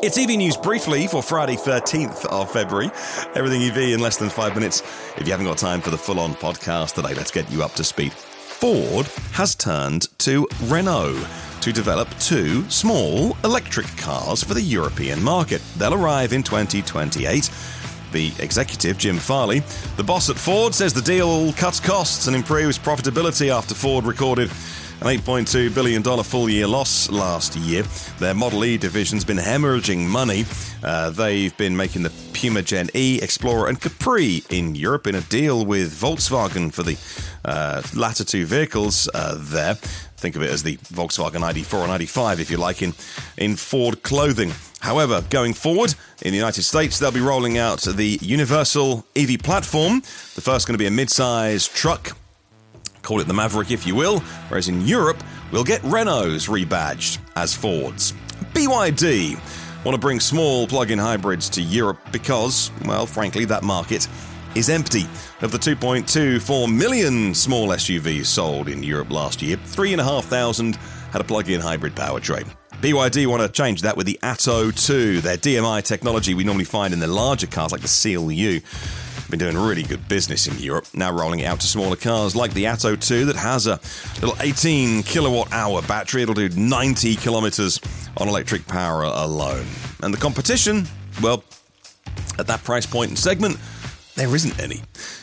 It's EV News briefly for Friday 13th of February. Everything EV in less than 5 minutes. If you haven't got time for the full-on podcast today, let's get you up to speed. Ford has turned to Renault to develop two small electric cars for the European market. They'll arrive in 2028. The executive, Jim Farley, the boss at Ford, says the deal cuts costs and improves profitability after Ford recorded an $8.2 billion full-year loss last year. Their Model E division's been hemorrhaging money. They've been making the Puma Gen E, Explorer and Capri in Europe in a deal with Volkswagen for the latter two vehicles there. Think of it as the Volkswagen ID4 and ID5, if you like, in Ford clothing. However, going forward, in the United States, they'll be rolling out the Universal EV platform. The first going to be a mid-size truck. Call it the Maverick, if you will. Whereas in Europe, we'll get Renaults rebadged as Fords. BYD want to bring small plug-in hybrids to Europe because, well, frankly, that market is empty. Of the 2.24 million small SUVs sold in Europe last year, 3,500 had a plug-in hybrid powertrain. BYD want to change that with the Atto 2, their DMI technology we normally find in the larger cars like the Seal U. Been doing really good business in Europe, now rolling it out to smaller cars like the Atto 2 that has a little 18 kilowatt-hour battery. It'll do 90 kilometers on electric power alone. And the competition, well, at that price point and segment, there isn't any.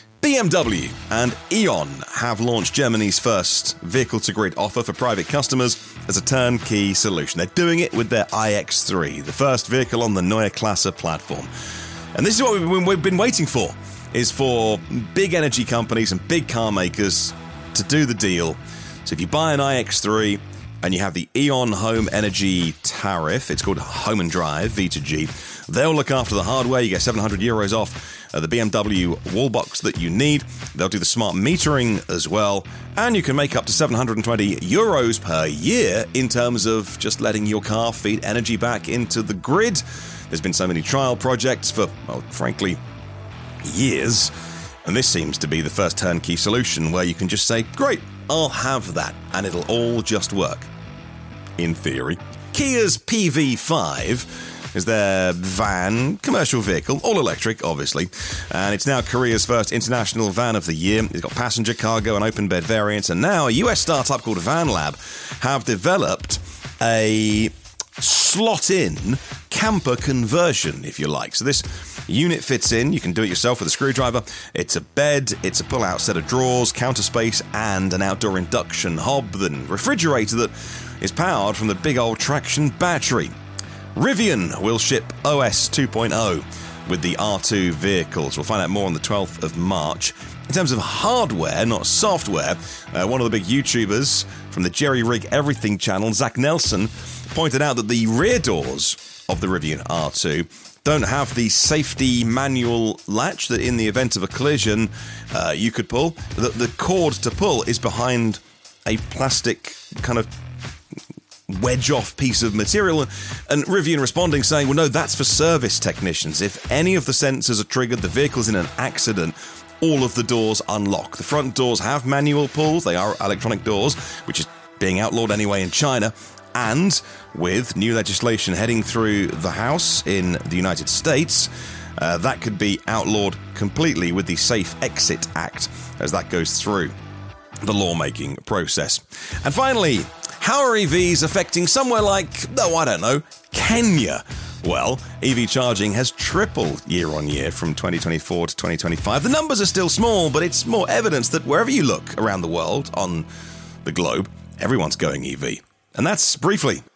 BMW and E.ON have launched Germany's first vehicle-to-grid offer for private customers as a turnkey solution. They're doing it with their iX3, the first vehicle on the Neue Klasse platform. And this is what we've been waiting for, is for big energy companies and big car makers to do the deal. So if you buy an iX3 and you have the E.ON Home Energy Tariff, it's called Home and Drive, V2G, they'll look after the hardware. You get €700 off the BMW wall box that you need. They'll do the smart metering as well. And you can make up to €720 per year in terms of just letting your car feed energy back into the grid. There's been so many trial projects for, well, frankly, years. And this seems to be the first turnkey solution where you can just say, great, I'll have that. And it'll all just work. In theory. Kia's PV5 is their van, commercial vehicle, all electric, obviously. And it's now Korea's first international van of the year. It's got passenger, cargo, and open bed variants. And now a US startup called VanLab have developed a slot-in camper conversion, if you like. So this unit fits in. You can do it yourself with a screwdriver. It's a bed, it's a pull-out set of drawers, counter space, and an outdoor induction hob and refrigerator that is powered from the big old traction battery. Rivian will ship OS 2.0 with the R2 vehicles. We'll find out more on the 12th of March. In terms of hardware, not software, one of the big YouTubers from the Jerry Rig Everything channel, Zach Nelson, pointed out that the rear doors of the Rivian R2 don't have the safety manual latch that in the event of a collision you could pull. The cord to pull is behind a plastic kind of wedge-off piece of material, and Rivian responding saying, well, no, that's for service technicians. If any of the sensors are triggered, the vehicle's in an accident, all of the doors unlock. The front doors have manual pulls. They are electronic doors, which is being outlawed anyway in China. And with new legislation heading through the House in the United States, that could be outlawed completely with the Safe Exit Act as that goes through the lawmaking process. And finally, how are EVs affecting somewhere like, I don't know, Kenya? Well, EV charging has tripled year on year from 2024 to 2025. The numbers are still small, but it's more evidence that wherever you look around the world on the globe, everyone's going EV. And that's briefly